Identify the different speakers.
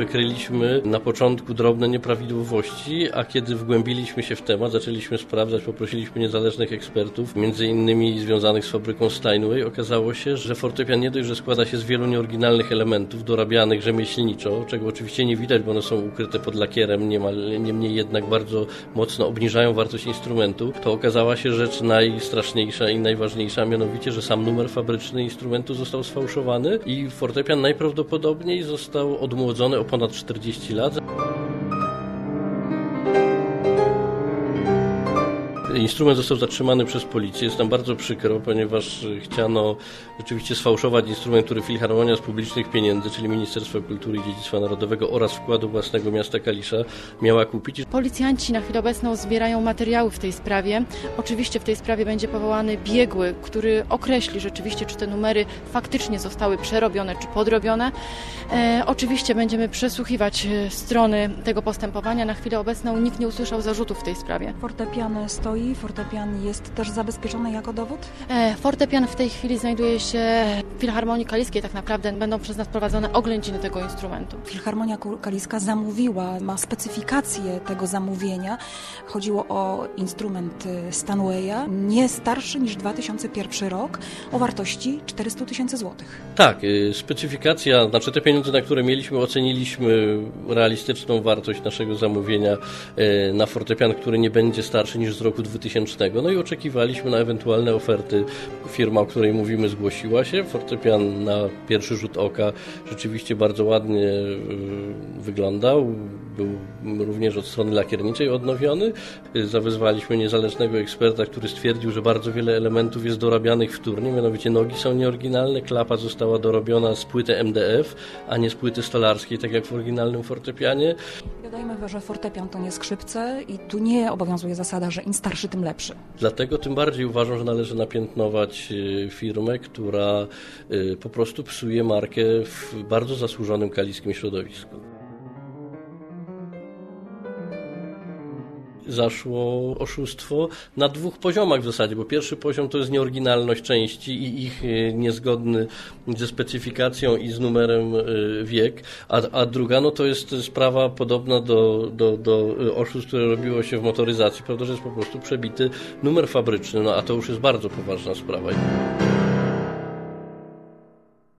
Speaker 1: wykryliśmy na początku drobne nieprawidłowości, a kiedy wgłębiliśmy się w temat, zaczęliśmy sprawdzać, poprosiliśmy niezależnych ekspertów, między innymi związanych z fabryką Steinway, okazało się, że fortepian nie dość, że składa się z wielu nieoryginalnych elementów dorabianych rzemieślniczo, czego oczywiście nie widać, bo one są ukryte pod lakierem, niemniej jednak bardzo mocno obniżają wartość instrumentu, to okazała się rzecz najstraszniejsza i najważniejsza, mianowicie, że sam numer fabryczny instrumentu został sfałszowany i fortepian najprawdopodobniej został odmłodzony o ponad 40 lat. Instrument został zatrzymany przez policję. Jest nam bardzo przykro, ponieważ chciano rzeczywiście sfałszować instrument, który Filharmonia z publicznych pieniędzy, czyli Ministerstwo Kultury i Dziedzictwa Narodowego oraz wkładu własnego miasta Kalisza miała kupić.
Speaker 2: Policjanci na chwilę obecną zbierają materiały w tej sprawie. Oczywiście w tej sprawie będzie powołany biegły, który określi rzeczywiście, czy te numery faktycznie zostały przerobione, czy podrobione. Oczywiście będziemy przesłuchiwać strony tego postępowania. Na chwilę obecną nikt nie usłyszał zarzutów w tej sprawie.
Speaker 3: Fortepian stoi. Fortepian jest też zabezpieczony jako dowód?
Speaker 2: Fortepian w tej chwili znajduje się w Filharmonii Kaliskiej. Tak naprawdę będą przez nas prowadzone oględziny tego instrumentu.
Speaker 3: Filharmonia Kaliska zamówiła, ma specyfikację tego zamówienia. Chodziło o instrument Steinwaya, nie starszy niż 2001 rok, o wartości 400 000 złotych.
Speaker 1: Tak, specyfikacja, znaczy te pieniądze, na które mieliśmy, oceniliśmy realistyczną wartość naszego zamówienia na fortepian, który nie będzie starszy niż z roku 2000. No i oczekiwaliśmy na ewentualne oferty. Firma, o której mówimy, zgłosiła się. Fortepian na pierwszy rzut oka rzeczywiście bardzo ładnie wyglądał. Był również od strony lakierniczej odnowiony. Zawezwaliśmy niezależnego eksperta, który stwierdził, że bardzo wiele elementów jest dorabianych wtórnie, mianowicie nogi są nieoryginalne, klapa została dorobiona z płyty MDF, a nie z płyty stolarskiej, tak jak w oryginalnym fortepianie.
Speaker 3: Dodajmy, że fortepian to nie skrzypce i tu nie obowiązuje zasada, że im starszy, tym lepszy.
Speaker 1: Dlatego tym bardziej uważam, że należy napiętnować firmę, która po prostu psuje markę w bardzo zasłużonym kaliskim środowisku. Zaszło oszustwo na dwóch poziomach w zasadzie, bo pierwszy poziom to jest nieoryginalność części i ich niezgodny ze specyfikacją i z numerem wiek, a druga no to jest sprawa podobna do oszustw, które robiło się w motoryzacji, prawda, że jest po prostu przebity numer fabryczny, no a to już jest bardzo poważna sprawa.